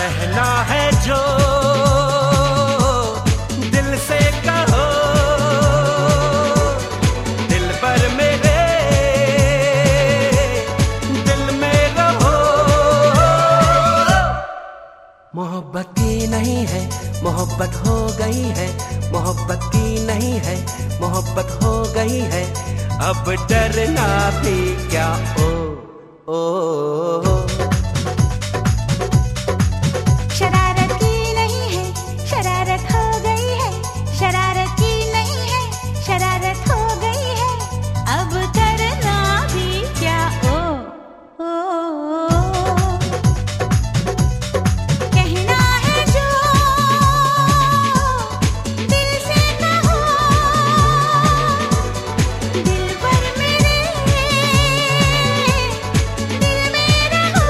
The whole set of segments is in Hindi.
कहना है जो दिल से कहो, दिल पर मेरे दिल में रहो। मोहब्बत की नहीं है, मोहब्बत हो गई है, मोहब्बत की नहीं है, मोहब्बत हो गई है। अब डरना भी क्या, ओ ओ, ओ। शरारत की नहीं है, शरारत हो गई है, शरारत की नहीं है, शरारत हो गई है। अब करना भी क्या, ओ ओ, ओ। कहना है जो दिल से कहो, दिल पर मेरे दिल में रहो।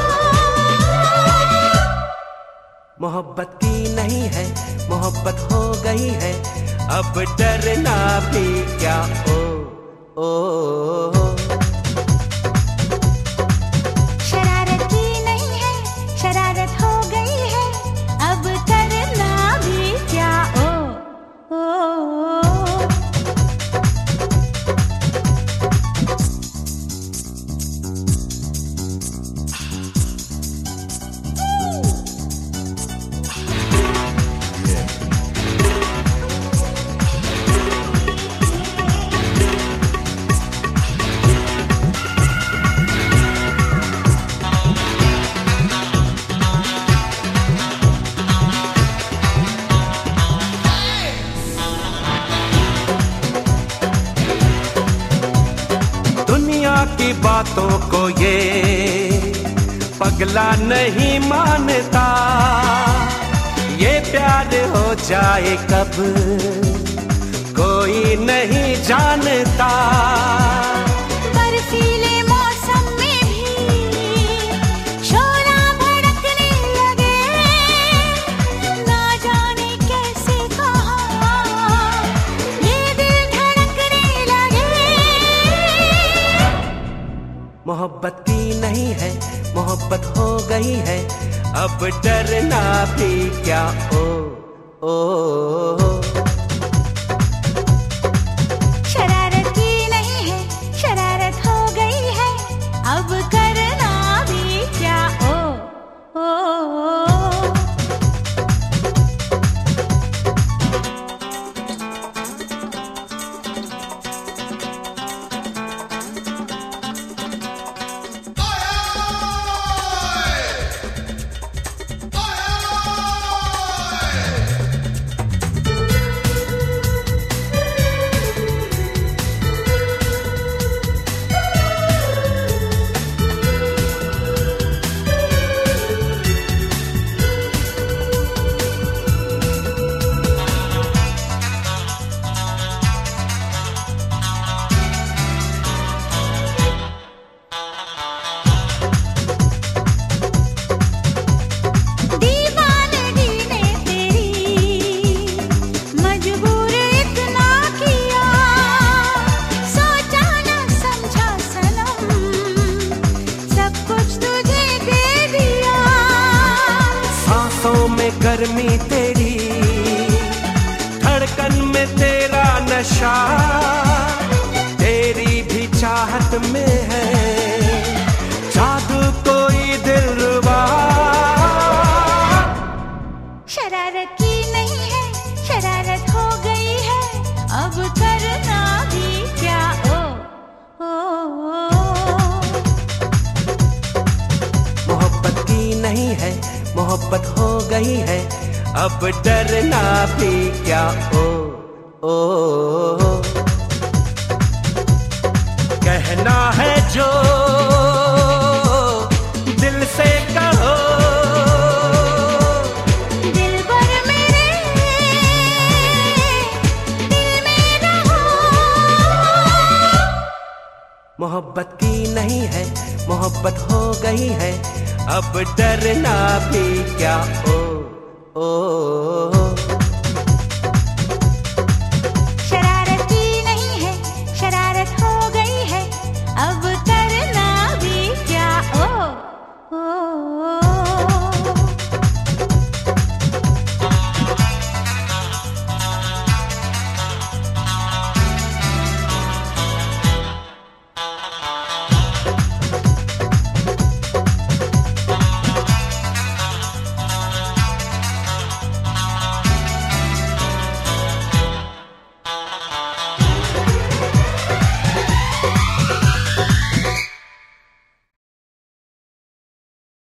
मोहब्बत की नहीं है, मोहब्बत हो गई है। अब डरना भी क्या, ओ ओ, ओ। शरारत की नहीं है, शरारत हो गई है। अब करना भी क्या, ओ ओ, ओ। दुनिया की बातों को ये पगला नहीं मानता, ये प्यार हो जाए कब कोई नहीं जानता। बर्फीले मौसम में भी शोला भड़कने लगे, ना जाने कैसे कहाँ ये दिल धड़कने लगे। मोहब्बत की नहीं है, मोहब्बत हो गई है। अब डरना भी क्या, ओ ओ, ओ। शरारत की नहीं है, शरारत हो गई है। अब करना भी क्या, ओ ओ, ओ। दीवानगी ने तेरी मजबूर इतना किया, सोचा न समझा सनम, सब कुछ तुझे दे दिया। सांसों में गर्मी तेरी, धड़कन में तेरा नशा, तेरी भी चाहत में है जादू कोई दिलरुबा। शरारत की नहीं है, शरारत हो गई है। अब करना भी क्या, ओ ओ, ओ। मोहब्बत की नहीं है, मोहब्बत हो गई है। अब डरना भी क्या, ओ ओ, ओ। कहना है जो दिल से कहो, दिल पर मेरे दिल में रहो। मोहब्बत की नहीं है, मोहब्बत हो गई है। अब डरना भी क्या, ओ ओ, ओ। शरारत की नहीं है, शरारत हो गई है। अब करना भी क्या, ओ ओ, ओ।